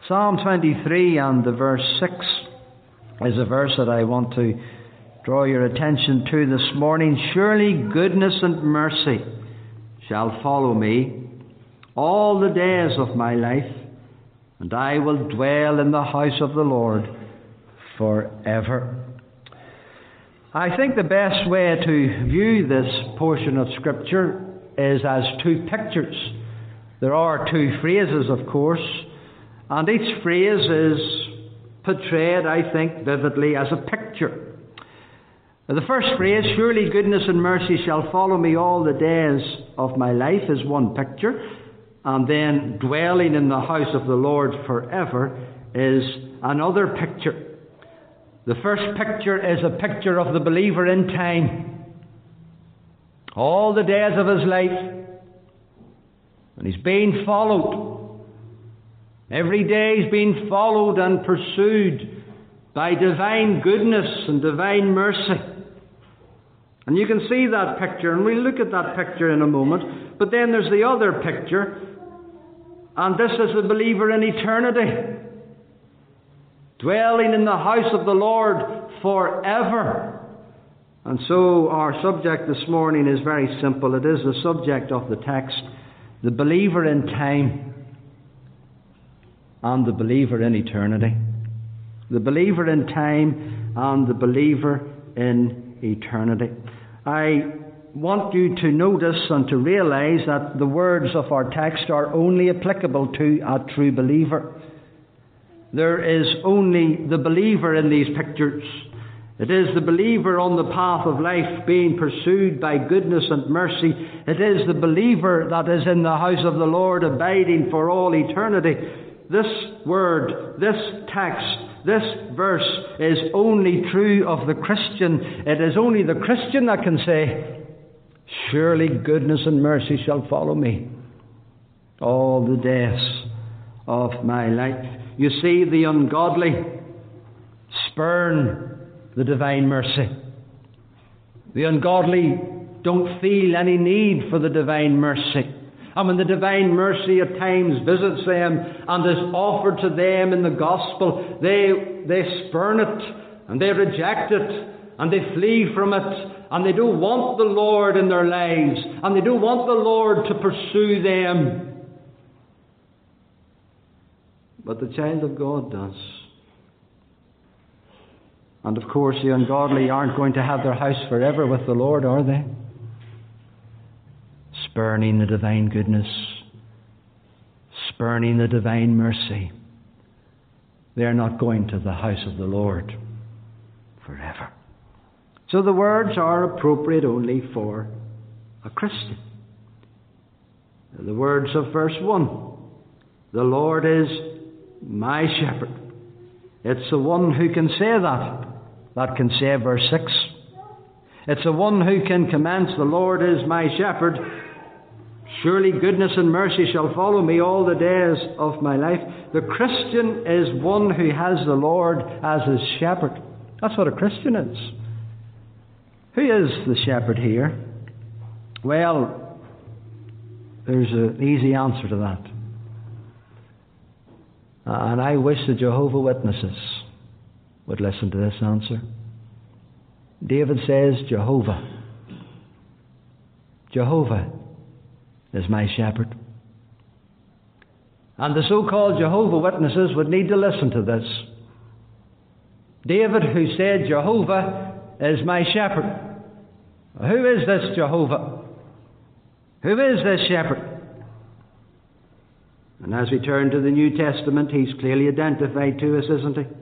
Psalm 23 and the verse 6 is a verse that I want to draw your attention to this morning. Surely goodness and mercy shall follow me all the days of my life, and I will dwell in the house of the Lord forever. I think the best way to view this portion of Scripture is as two pictures. There are two phrases, of course, and each phrase is portrayed, I think, vividly as a picture. The first phrase, surely goodness and mercy shall follow me all the days of my life, is one picture. And then dwelling in the house of the Lord forever is another picture. The first picture is a picture of the believer in time. All the days of his life. And he's being followed. Every day he's being followed and pursued by divine goodness and divine mercy. And you can see that picture, and we'll look at that picture in a moment. But then there's the other picture, and this is the believer in eternity, dwelling in the house of the Lord forever. And so our subject this morning is very simple. It is the subject of the text, the believer in time and the believer in eternity. The believer in time and the believer in eternity. I want you to notice and to realize that the words of our text are only applicable to a true believer. There is only the believer in these pictures. It is the believer on the path of life being pursued by goodness and mercy. It is the believer that is in the house of the Lord abiding for all eternity. This word, this text, this verse is only true of the Christian. It is only the Christian that can say, surely goodness and mercy shall follow me all the days of my life. You see, the ungodly spurn the divine mercy. The ungodly don't feel any need for the divine mercy. And when the divine mercy at times visits them and is offered to them in the gospel, they spurn it and they reject it and they flee from it, and they don't want the Lord in their lives, and they don't want the Lord to pursue them. But the child of God does. And of course the ungodly aren't going to have their house forever with the Lord, are they? Spurning the divine goodness, spurning the divine mercy. They are not going to the house of the Lord forever. So the words are appropriate only for a Christian. The words of verse 1. The Lord is my shepherd. It's the one who can say that can say verse 6. It's the one who can commence, the Lord is my shepherd. Surely goodness and mercy shall follow me all the days of my life. The Christian is one who has the Lord as his shepherd. That's what a Christian is. Who is the shepherd here? Well, there's an easy answer to that. And I wish the Jehovah's Witnesses would listen to this answer. David says, Jehovah is my shepherd. And the so-called Jehovah's Witnesses would need to listen to this. David, who said, Jehovah is my shepherd. Who is this Jehovah? Who is this shepherd? And as we turn to the New Testament, he's clearly identified to us, isn't he?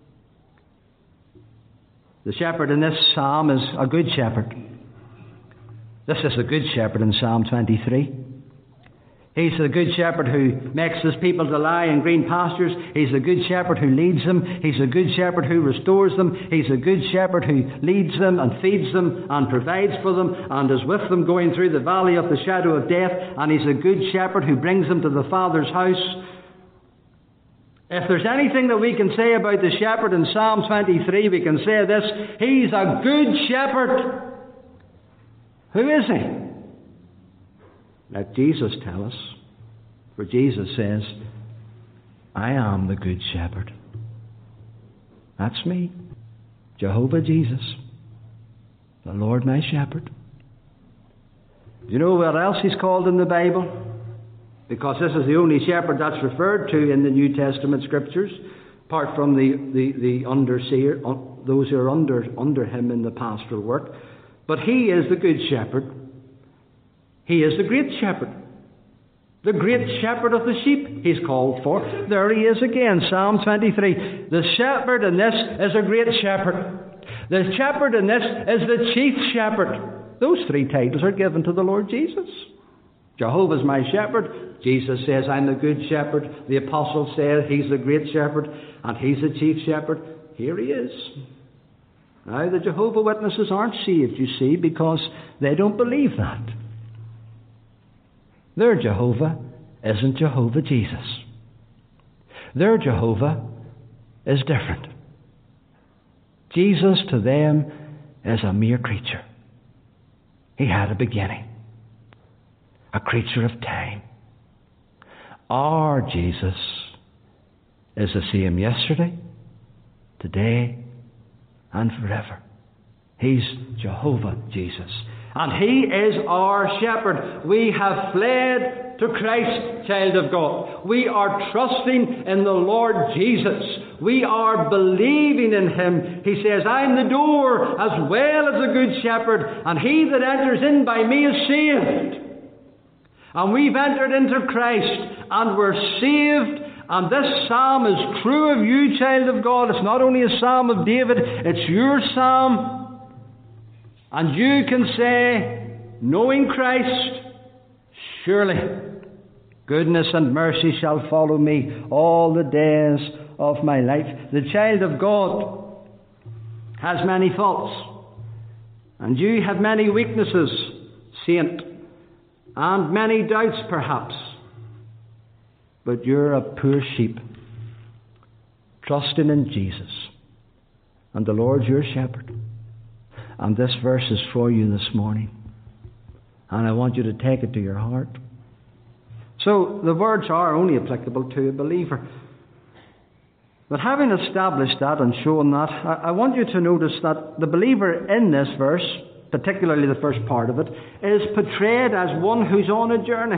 The shepherd in this psalm is a good shepherd. This is the good shepherd in Psalm 23. He's the good shepherd who makes his people to lie in green pastures. He's the good shepherd who leads them. He's the good shepherd who restores them. He's the good shepherd who leads them and feeds them and provides for them and is with them going through the valley of the shadow of death. And he's a good shepherd who brings them to the Father's house. If there's anything that we can say about the shepherd in Psalm 23, we can say this: he's a good shepherd. Who is he? Let Jesus tell us. For Jesus says, I am the Good Shepherd. That's me, Jehovah Jesus, the Lord my Shepherd. Do you know what else he's called in the Bible? Because this is the only shepherd that's referred to in the New Testament Scriptures, apart from the underseer, those who are under him in the pastoral work. But he is the Good Shepherd. He is the Great Shepherd. The Great Shepherd of the sheep he's called for. There he is again, Psalm 23. The shepherd in this is a great shepherd. The shepherd in this is the chief shepherd. Those three titles are given to the Lord Jesus. Jehovah's my shepherd. Jesus says, I'm the good shepherd. The apostle says he's the great shepherd, and he's the chief shepherd. Here he is. Now, the Jehovah Witnesses aren't saved, you see, because they don't believe that. Their Jehovah isn't Jehovah Jesus. Their Jehovah is different. Jesus to them is a mere creature. He had a beginning. A creature of time. Our Jesus is the same yesterday, today, and forever. He's Jehovah Jesus. And he is our shepherd. We have fled to Christ, child of God. We are trusting in the Lord Jesus. We are believing in him. He says, I'm the door as well as the good shepherd, and he that enters in by me is saved. And we've entered into Christ, and we're saved. And this psalm is true of you, child of God. It's not only a psalm of David, it's your psalm. And you can say, knowing Christ, surely goodness and mercy shall follow me all the days of my life. The child of God has many faults, and you have many weaknesses, saint, and many doubts perhaps. But you're a poor sheep, trusting in Jesus, and the Lord's your shepherd. And this verse is for you this morning. And I want you to take it to your heart. So the words are only applicable to a believer. But having established that and shown that, I want you to notice that the believer in this verse, particularly the first part of it, is portrayed as one who's on a journey.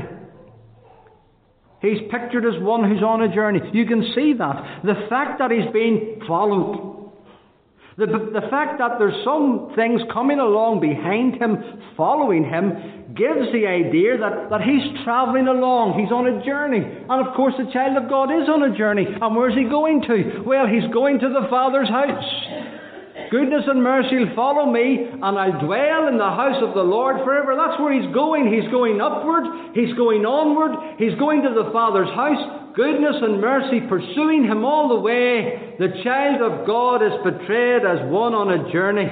He's pictured as one who's on a journey. You can see that. The fact that he's being followed. The fact that there's some things coming along behind him, following him, gives the idea that he's travelling along. He's on a journey. And of course the child of God is on a journey. And where's he going to? Well, he's going to the Father's house. Goodness and mercy will follow me, and I'll dwell in the house of the Lord forever. That's where he's going. He's going upward. He's going onward. He's going to the Father's house. Goodness and mercy pursuing him all the way. The child of God is portrayed as one on a journey.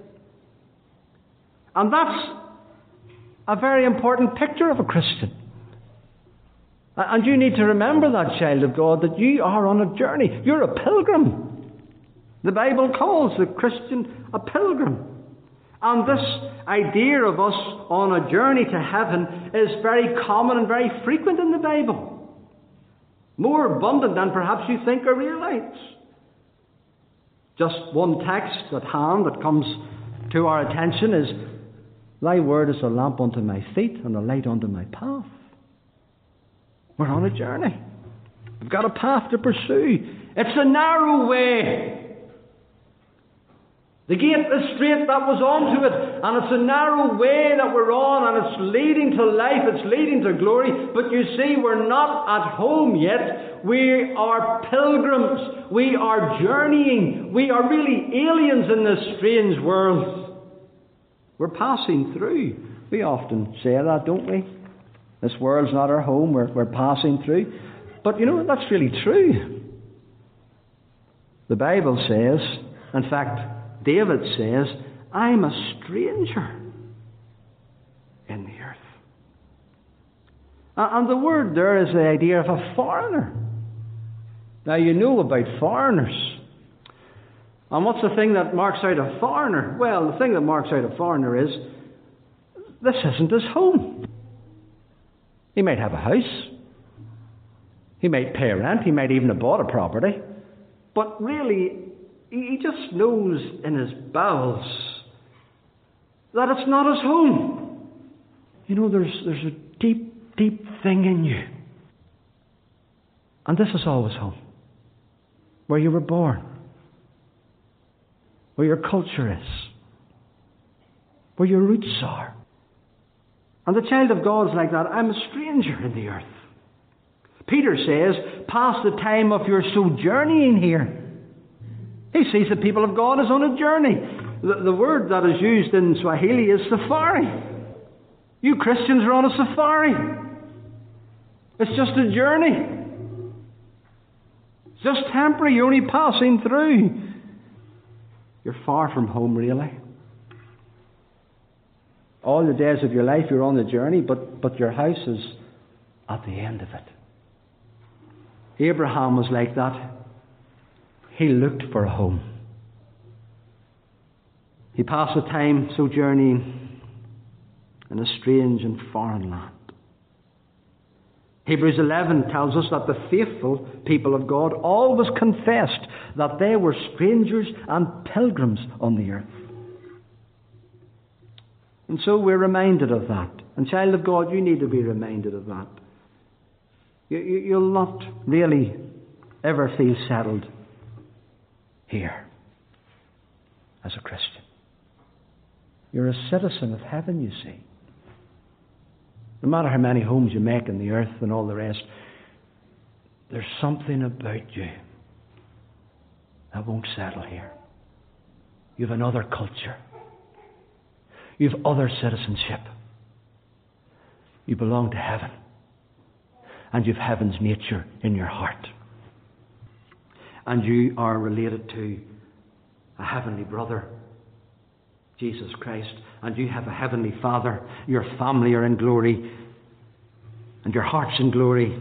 And that's a very important picture of a Christian. And you need to remember that, child of God, that you are on a journey. You're a pilgrim. The Bible calls the Christian a pilgrim. And this idea of us on a journey to heaven is very common and very frequent in the Bible. More abundant than perhaps you think or realize. Just one text at hand that comes to our attention is, Thy word is a lamp unto my feet and a light unto my path. We're on a journey. We've got a path to pursue. It's a narrow way. The gate is straight that was onto it, and it's a narrow way that we're on, and it's leading to life, it's leading to glory. But you see, we're not at home yet. We are pilgrims. We are journeying. We are really aliens in this strange world. We're passing through. We often say that, don't we? This world's not our home. We're passing through. But you know, that's really true. The Bible says, in fact, David says, I'm a stranger in the earth. And the word there is the idea of a foreigner. Now you know about foreigners. And what's the thing that marks out a foreigner? Well, the thing that marks out a foreigner is, this isn't his home. He might have a house. He might pay rent. He might even have bought a property. But really, he just knows in his bowels that it's not his home. You know, there's a deep, deep thing in you. And this is always home. Where you were born. Where your culture is. Where your roots are. And the child of God is like that. I'm a stranger in the earth. Peter says, pass the time of your sojourning here. He sees the people of God as on a journey. The word that is used in Swahili is safari. You Christians are on a safari. It's just a journey. It's just temporary. You're only passing through. You're far from home, really. All the days of your life you're on the journey, but your house is at the end of it. Abraham was like that. He looked for a home. He passed the time sojourning in a strange and foreign land. Hebrews 11 tells us that the faithful people of God always confessed that they were strangers and pilgrims on the earth. And so we're reminded of that. And child of God, you need to be reminded of that. You'll not really ever feel settled here as a Christian. You're a citizen of heaven, you see. No matter how many homes you make in the earth and all the rest, there's something about you that won't settle here. You have another culture. You have other citizenship. You belong to heaven. And you have heaven's nature in your heart. And you are related to a heavenly brother, Jesus Christ. And you have a heavenly Father. Your family are in glory. And your heart's in glory.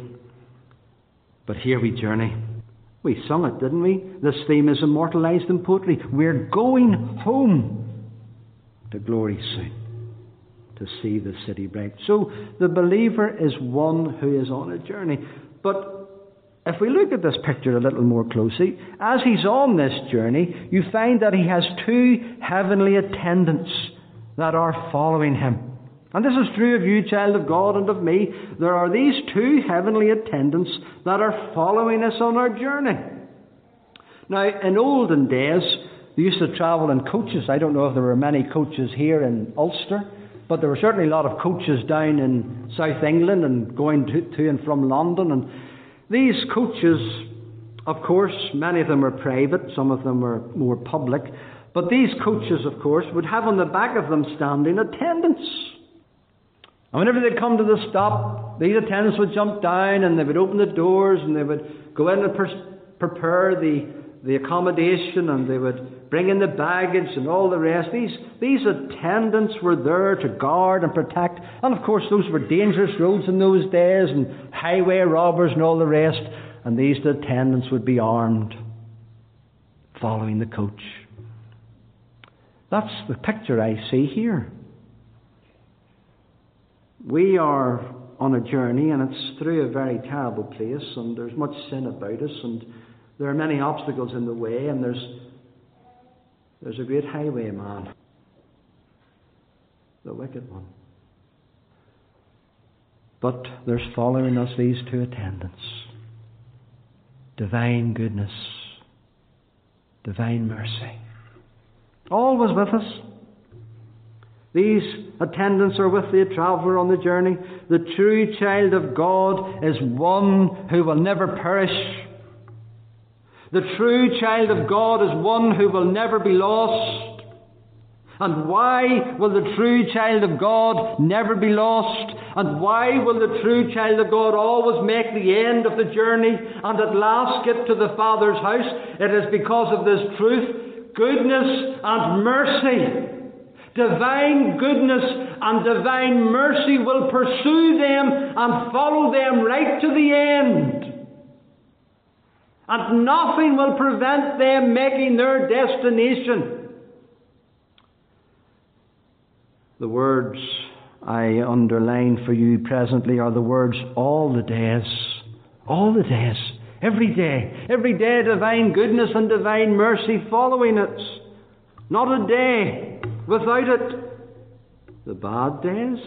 But here we journey. We sung it, didn't we? This theme is immortalized in poetry. We're going home to glory soon, to see the city bright. So the believer is one who is on a journey. But if we look at this picture a little more closely, as he's on this journey, you find that he has two heavenly attendants that are following him. And this is true of you, child of God, and of me. There are these two heavenly attendants that are following us on our journey. Now, in olden days, they used to travel in coaches. I don't know if there were many coaches here in Ulster, but there were certainly a lot of coaches down in South England and going to and from London. And these coaches, of course, many of them were private, some of them were more public. But these coaches, of course, would have on the back of them standing attendants. And whenever they come to the stop, these attendants would jump down and they would open the doors and they would go in and prepare the accommodation, and they would bring in the baggage and all the rest. These attendants were there to guard and protect. And of course those were dangerous roads in those days, and highway robbers and all the rest. And these attendants would be armed, following the coach. That's the picture I see here. We are on a journey, and it's through a very terrible place, and there's much sin about us, and there are many obstacles in the way, and there's a great highwayman, the wicked one. But there's following us these two attendants. Divine goodness, divine mercy, always with us. These attendants are with the traveller on the journey. The true child of God is one who will never perish. The true child of God is one who will never be lost. And why will the true child of God never be lost? And why will the true child of God always make the end of the journey and at last get to the Father's house? It is because of this truth, goodness and mercy. Divine goodness and divine mercy will pursue them and follow them right to the end. And nothing will prevent them making their destination. The words I underline for you presently are the words all the days All the days. Every day. Every day divine goodness and divine mercy following it. Not a day without it. The bad days.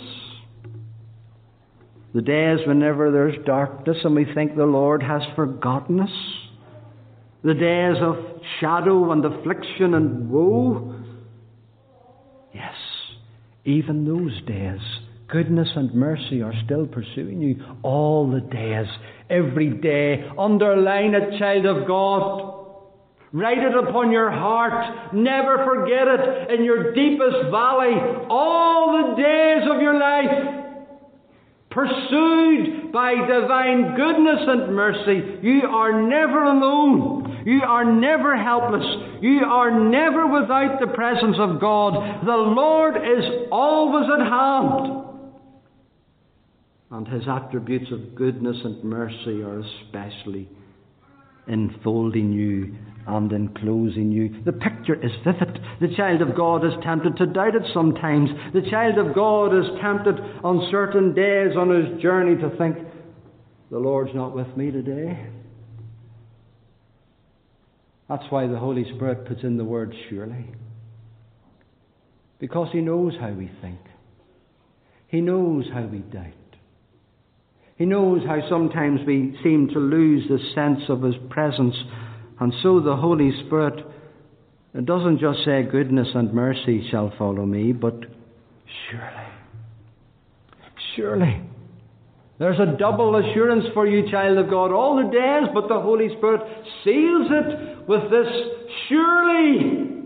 The days whenever there's darkness and we think the Lord has forgotten us. The days of shadow and affliction and woe. Yes, even those days, goodness and mercy are still pursuing you all the days, every day. Underline it, child of God. Write it upon your heart. Never forget it in your deepest valley. All the days of your life. Pursued by divine goodness and mercy. You are never alone. You are never helpless. You are never without the presence of God. The Lord is always at hand. And His attributes of goodness and mercy are especially enfolding you and enclosing you. The picture is vivid. The child of God is tempted to doubt it sometimes. The child of God is tempted on certain days on his journey to think, the Lord's not with me today. That's why the Holy Spirit puts in the word surely. Because He knows how we think. He knows how we doubt. He knows how sometimes we seem to lose the sense of His presence. And so the Holy Spirit, it doesn't just say goodness and mercy shall follow me, but surely. Surely. There's a double assurance for you, child of God, all the days, but the Holy Spirit seals it with this surely.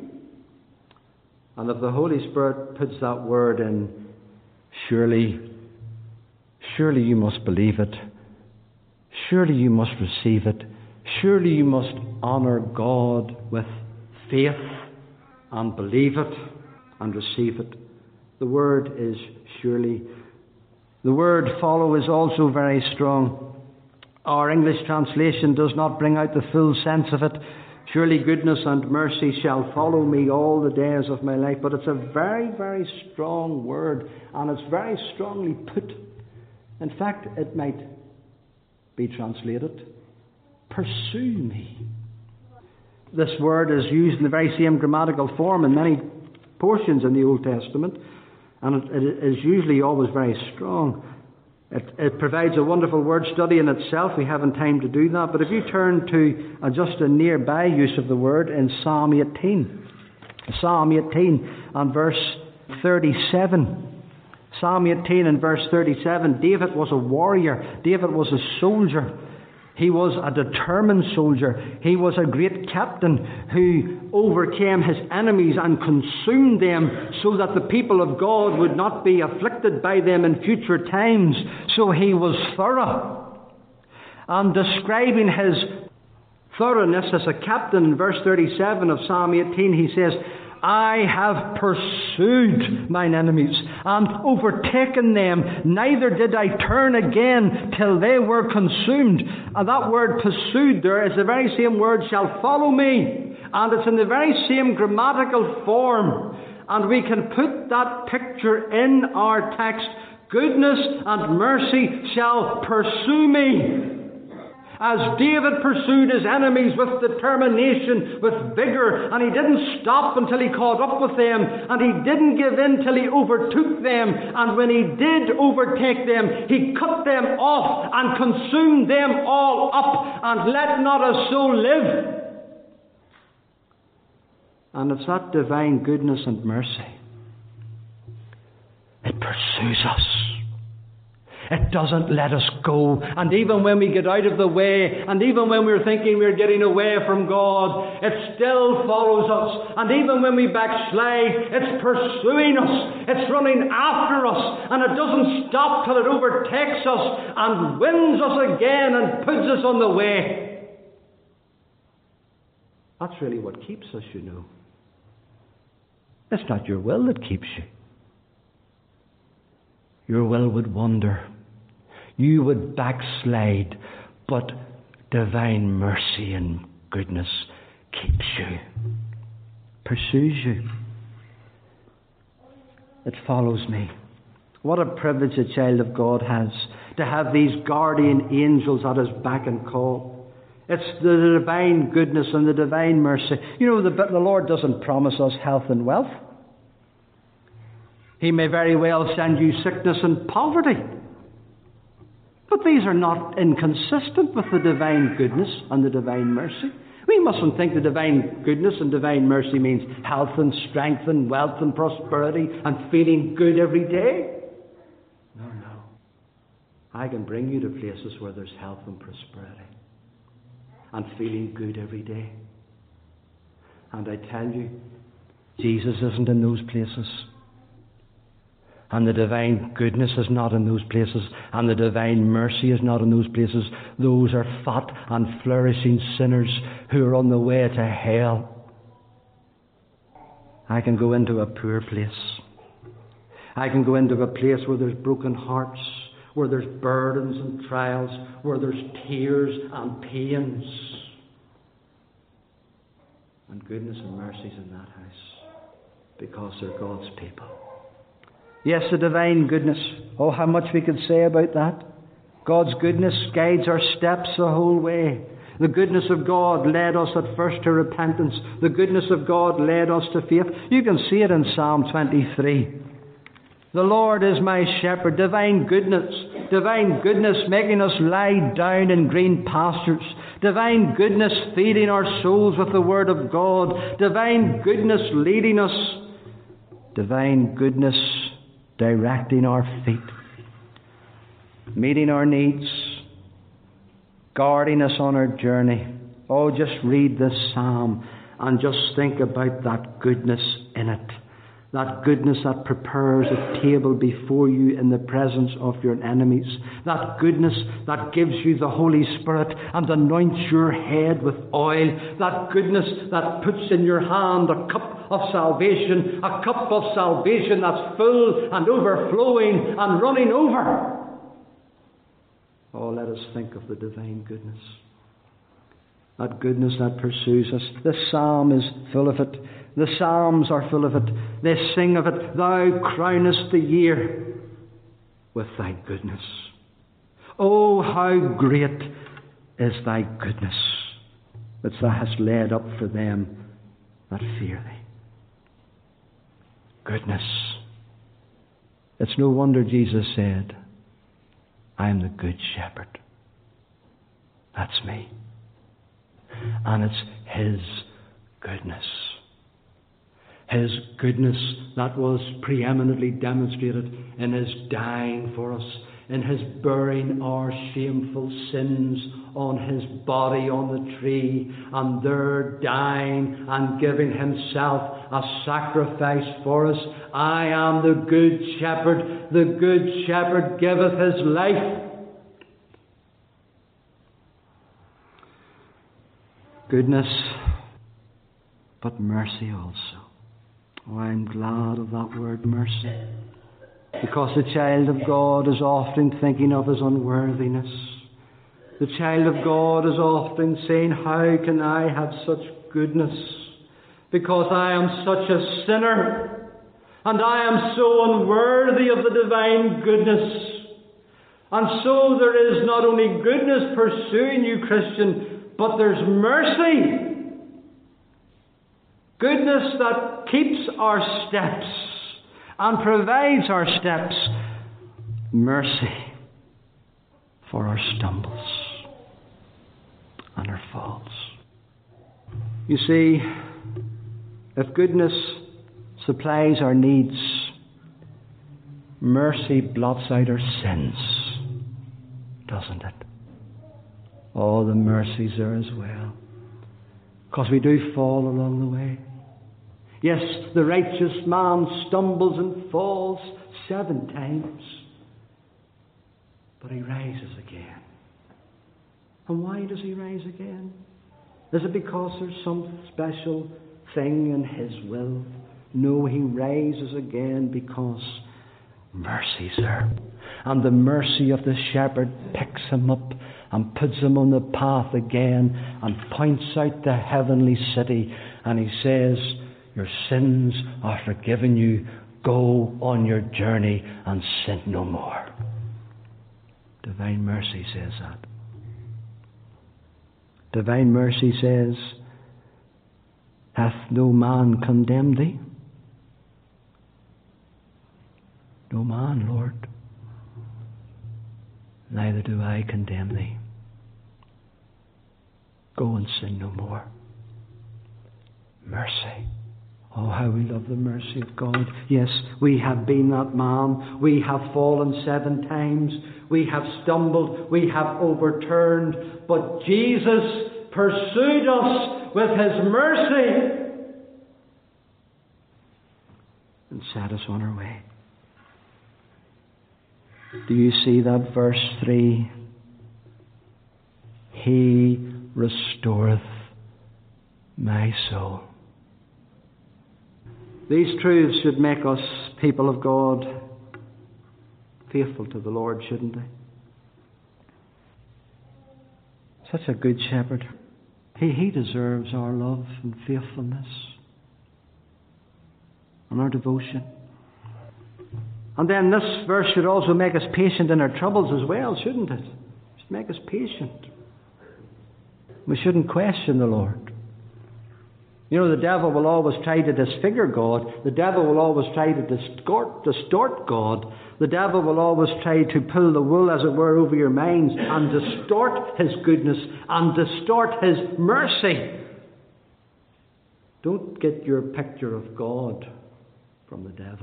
And if the Holy Spirit puts that word in, surely, surely you must believe it. Surely you must receive it. Surely you must honour God with faith and believe it and receive it. The word is surely. The word follow is also very strong. Our English translation does not bring out the full sense of it. Surely goodness and mercy shall follow me all the days of my life. But it's a very, very strong word, and it's very strongly put. In fact, it might be translated, pursue me. This word is used in the very same grammatical form in many portions in the Old Testament, and it is usually always very strong. It provides a wonderful word study in itself. We haven't time to do that. But if you turn to just a nearby use of the word in Psalm 18. Psalm 18 and verse 37. Psalm 18 and verse 37. David was a warrior. David was a soldier. He was a determined soldier. He was a great captain who overcame his enemies and consumed them so that the people of God would not be afflicted by them in future times. So he was thorough. And describing his thoroughness as a captain in verse 37 of Psalm 18, he says, I have pursued mine enemies and overtaken them. Neither did I turn again till they were consumed. And that word pursued there is the very same word shall follow me. And it's in the very same grammatical form. And we can put that picture in our text. Goodness and mercy shall pursue me. As David pursued his enemies with determination, with vigour, and he didn't stop until he caught up with them, and he didn't give in till he overtook them, and when he did overtake them, he cut them off and consumed them all up, and let not a soul live. And it's that divine goodness and mercy. It pursues us. It doesn't let us go. And even when we get out of the way, and even when we're thinking we're getting away from God, it still follows us. And even when we backslide, it's pursuing us. It's running after us. And it doesn't stop till it overtakes us and wins us again and puts us on the way. That's really what keeps us, you know. It's not your will that keeps you. Your will would wander. You would backslide, but divine mercy and goodness keeps you, pursues you. It follows me. What a privilege a child of God has. to have these guardian angels at his beck and call. It's the divine goodness and the divine mercy. You know, the Lord doesn't promise us health and wealth. He may very well send you sickness and poverty. But these are not inconsistent with the divine goodness and the divine mercy. We mustn't think the divine goodness and divine mercy means health and strength and wealth and prosperity and feeling good every day. No. I can bring you to places where there's health and prosperity and feeling good every day. And I tell you, Jesus isn't in those places. And the divine goodness is not in those places. And the divine mercy is not in those places. Those are fat and flourishing sinners who are on the way to hell. I can go into a poor place. I can go into a place where there's broken hearts, where there's burdens and trials, where there's tears and pains. And goodness and mercy's in that house because they're God's people. Yes, the divine goodness. Oh, how much we could say about that. God's goodness guides our steps the whole way. The goodness of God led us at first to repentance. The goodness of God led us to faith. You can see it in Psalm 23. The Lord is my shepherd. Divine goodness making us lie down in green pastures. Divine goodness feeding our souls with the Word of God. Divine goodness leading us. Divine goodness directing our feet, meeting our needs, guarding us on our journey. Oh, just read this psalm and just think about that goodness in it. That goodness that prepares a table before you in the presence of your enemies. That goodness that gives you the Holy Spirit and anoints your head with oil. That goodness that puts in your hand a cup of salvation. A cup of salvation that's full and overflowing and running over. Oh, let us think of the divine goodness. That goodness that pursues us. This psalm is full of it. The Psalms are full of it. They sing of it. Thou crownest the year with thy goodness. Oh, how great is thy goodness, which thou hast laid up for them that fear thee. Goodness. It's no wonder Jesus said, I am the good shepherd. That's me. And it's his goodness. His goodness that was preeminently demonstrated in his dying for us, in his bearing our shameful sins on his body on the tree, and there dying and giving himself a sacrifice for us. I am the good shepherd. The good shepherd giveth his life. Goodness, but mercy also. Oh, I'm glad of that word, mercy. Because the child of God is often thinking of his unworthiness. The child of God is often saying, how can I have such goodness? Because I am such a sinner. And I am so unworthy of the divine goodness. And so there is not only goodness pursuing you, Christian, but there's mercy. Goodness that keeps our steps and provides our steps. Mercy for our stumbles and our faults. You see, if goodness supplies our needs, mercy blots out our sins, doesn't it? Oh, the mercies there as well. Because we do fall along the way. Yes, the righteous man stumbles and falls 7 times. But he rises again. And why does he rise again? Is it because there's some special thing in his will? No, he rises again because mercy's there. And the mercy of the shepherd picks him up and puts him on the path again and points out the heavenly city. And he says, your sins are forgiven you. Go on your journey and sin no more. Divine mercy says that. Divine mercy says, hath no man condemned thee? No man, Lord. Neither do I condemn thee. Go and sin no more. Mercy. Oh, how we love the mercy of God. Yes, we have been that man. We have fallen 7 times. We have stumbled. We have overturned. But Jesus pursued us with His mercy and set us on our way. Do you see that verse 3? He restoreth my soul. These truths should make us, people of God, faithful to the Lord, shouldn't they? Such a good shepherd. He deserves our love and faithfulness and our devotion. And then this verse should also make us patient in our troubles as well, shouldn't it? It should make us patient. We shouldn't question the Lord. You know, the devil will always try to disfigure God. The devil will always try to distort God. The devil will always try to pull the wool, as it were, over your minds and distort His goodness and distort His mercy. Don't get your picture of God from the devil.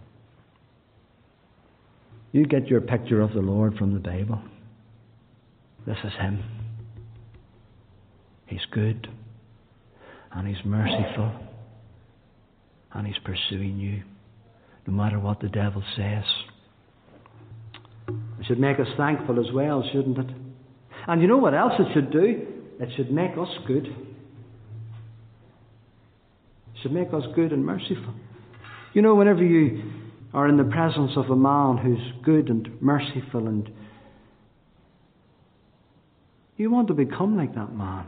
You get your picture of the Lord from the Bible. This is Him. He's good. And He's merciful. And He's pursuing you, no matter what the devil says. It should make us thankful as well, shouldn't it? And you know what else it should do? It should make us good. It should make us good and merciful. You know, whenever you are in the presence of a man who's good and merciful, and you want to become like that man.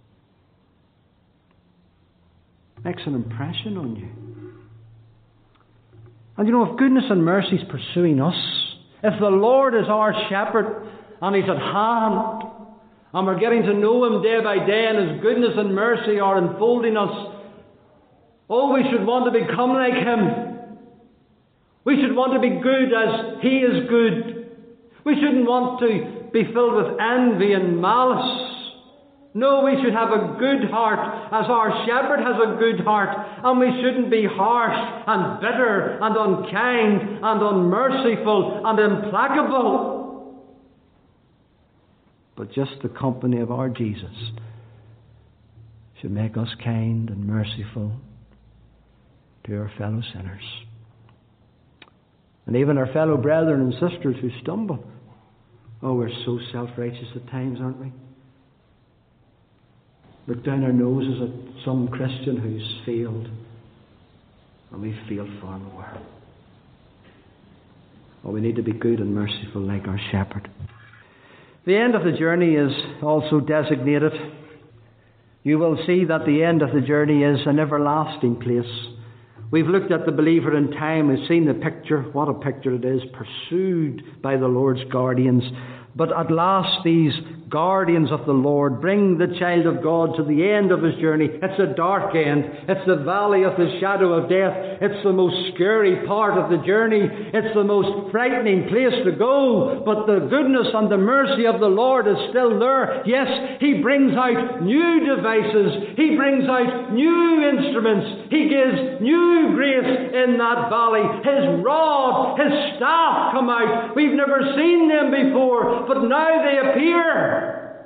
Makes an impression on you. And you know, if goodness and mercy is pursuing us, if the Lord is our shepherd and He's at hand, and we're getting to know Him day by day, and His goodness and mercy are enfolding us, oh, we should want to become like Him. We should want to be good as He is good. We shouldn't want to be filled with envy and malice. No, we should have a good heart as our shepherd has a good heart. And we shouldn't be harsh and bitter and unkind and unmerciful and implacable. But just the company of our Jesus should make us kind and merciful to our fellow sinners. And even our fellow brethren and sisters who stumble. Oh, we're so self-righteous at times, aren't we? Look down our noses at some Christian who's failed, and we feel far more. Oh, we need to be good and merciful like our shepherd. The end of the journey is also designated. You will see that the end of the journey is an everlasting place. We've looked at the believer in time. We've seen the picture. What a picture it is. Pursued by the Lord's guardians. But at last these guardians of the Lord bring the child of God to the end of his journey. It's a dark end. It's the valley of the shadow of death. It's the most scary part of the journey. It's the most frightening place to go. But the goodness and the mercy of the Lord is still there. Yes, He brings out new devices. He brings out new instruments. He gives new grace in that valley. His rod, His staff come out. We've never seen them before, but now they appear.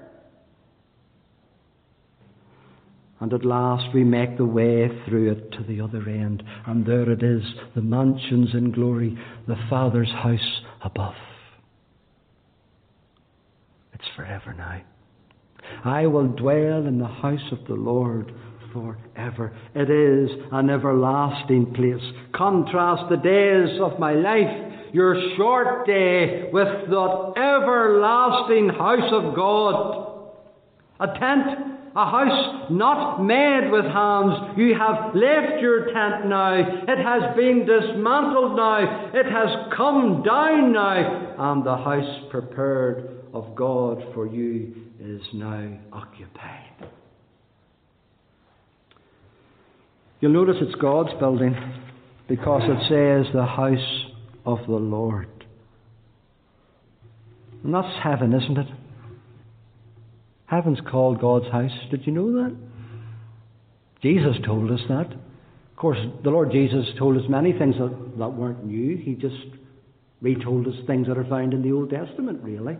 And at last we make the way through it to the other end. And there it is, the mansions in glory, the Father's house above. It's forever now. I will dwell in the house of the Lord forever. It is an everlasting place. Contrast the days of my life, your short day, with that everlasting house of God. A tent a house not made with hands. You have left your tent now. It has been dismantled now. It has come down now. And the house prepared of God for you is now occupied. You'll notice it's God's building because it says the house of the Lord. And that's heaven, isn't it? Heaven's called God's house. Did you know that? Jesus told us that. Of course, the Lord Jesus told us many things that weren't new. He just retold us things that are found in the Old Testament, really.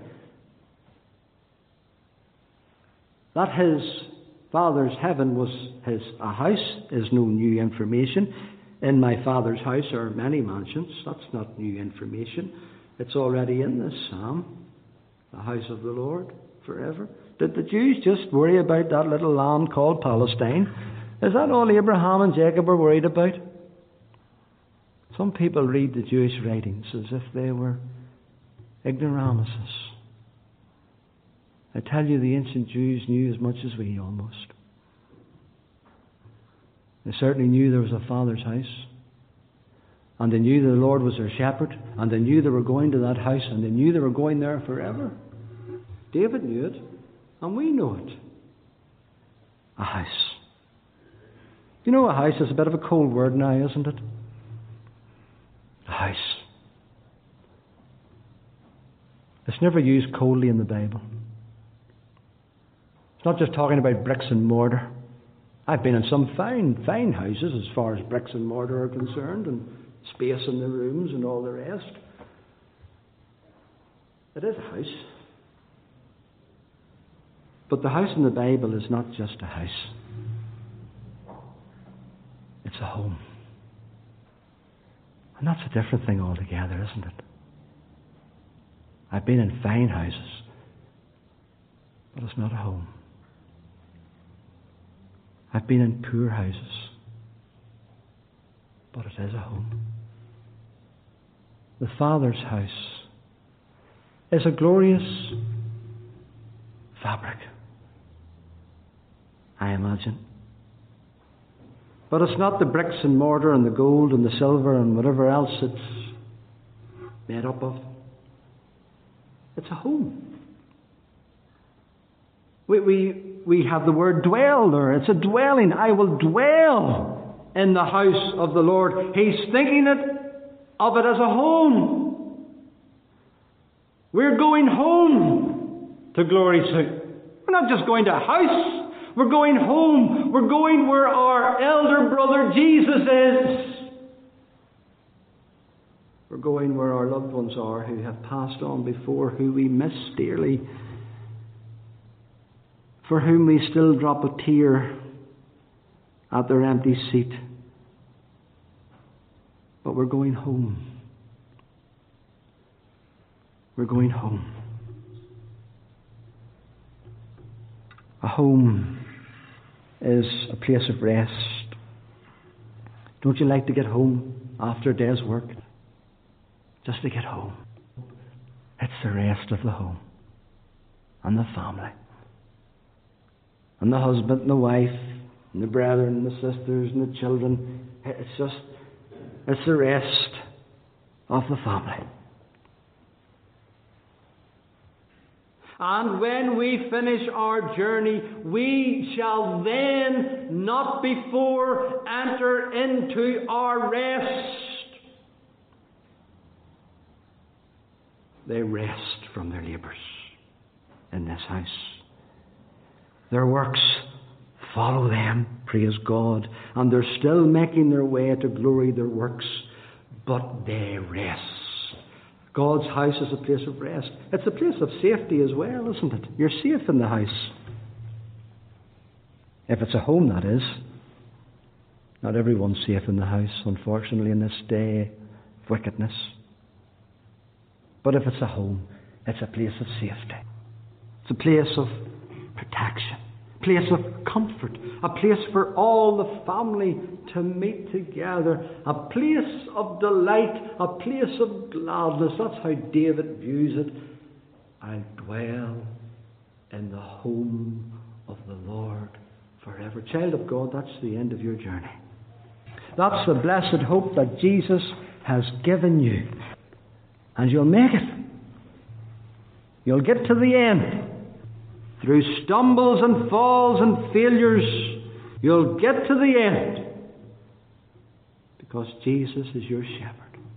That His Father's heaven was a house is no new information. In my Father's house are many mansions. That's not new information. It's already in this psalm. The house of the Lord forever. Did the Jews just worry about that little land called Palestine? Is that all Abraham and Jacob were worried about? Some people read the Jewish writings as if they were ignoramuses. I tell you, the ancient Jews knew as much as we almost. They certainly knew there was a Father's house. And they knew the Lord was their shepherd. And they knew they were going to that house. And they knew they were going there forever. David knew it. And we know it. A house. You know, a house is a bit of a cold word now, isn't it? A house. It's never used coldly in the Bible. It's not just talking about bricks and mortar. I've been in some fine houses as far as bricks and mortar are concerned, and space in the rooms and all the rest. It is a house. But the house in the Bible is not just a house. It's a home. And that's a different thing altogether, isn't it? I've been in fine houses, but it's not a home. I've been in poor houses, but it is a home. The Father's house is a glorious fabric, I imagine. But it's not the bricks and mortar and the gold and the silver and whatever else it's made up of. It's a home. We have the word dwell there. It's a dwelling. I will dwell in the house of the Lord. He's thinking of it as a home. We're going home to glory soon. We're not just going to a house. We're going home. We're going where our elder brother Jesus is. We're going where our loved ones are who have passed on before, who we miss dearly, for whom we still drop a tear at their empty seat. But we're going home. We're going home. A home is a place of rest. Don't you like to get home after a day's work? Just to get home. It's the rest of the home and the family. And the husband and the wife, and the brethren and the sisters and the children. It's the rest of the family. And when we finish our journey, we shall then, not before, enter into our rest. They rest from their labours in this house. Their works follow them, praise God. And they're still making their way to glory, their works. But they rest. God's house is a place of rest. It's a place of safety as well, isn't it? You're safe in the house. If it's a home, that is. Not everyone's safe in the house, unfortunately, in this day of wickedness. But if it's a home, it's a place of safety. It's a place of protection, a place of comfort, a place for all the family to meet together, a place of delight, a place of gladness. That's how David views it. I dwell in the home of the Lord forever. Child of God, that's the end of your journey. That's the blessed hope that Jesus has given you. And you'll make it. You'll get to the end. Through stumbles and falls and failures, you'll get to the end. Because Jesus is your shepherd.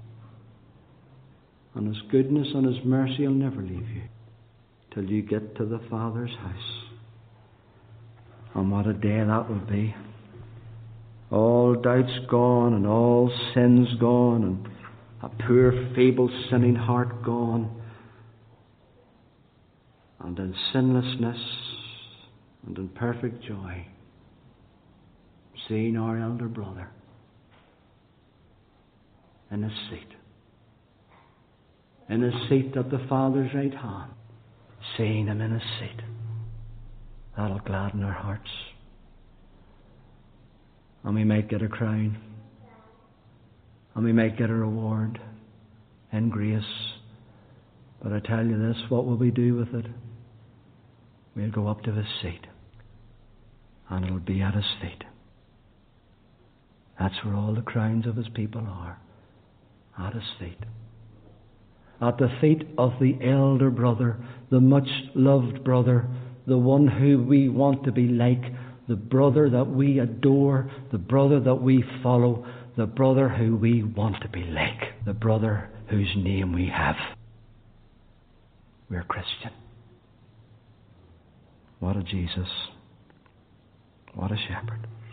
And His goodness and His mercy will never leave you till you get to the Father's house. And what a day that will be. All doubts gone and all sins gone and a poor feeble sinning heart gone. And in sinlessness and in perfect joy, seeing our elder brother in his seat. In his seat at the Father's right hand. Seeing Him in his seat. That'll gladden our hearts. And we might get a crown. And we might get a reward in grace. But I tell you this, what will we do with it? We'll go up to His seat. And it'll be at His feet. That's where all the crowns of His people are. At His feet. At the feet of the elder brother, the much loved brother, the one who we want to be like, the brother that we adore, the brother that we follow, the brother who we want to be like, the brother whose name we have. We're Christian. What a Jesus. What a shepherd.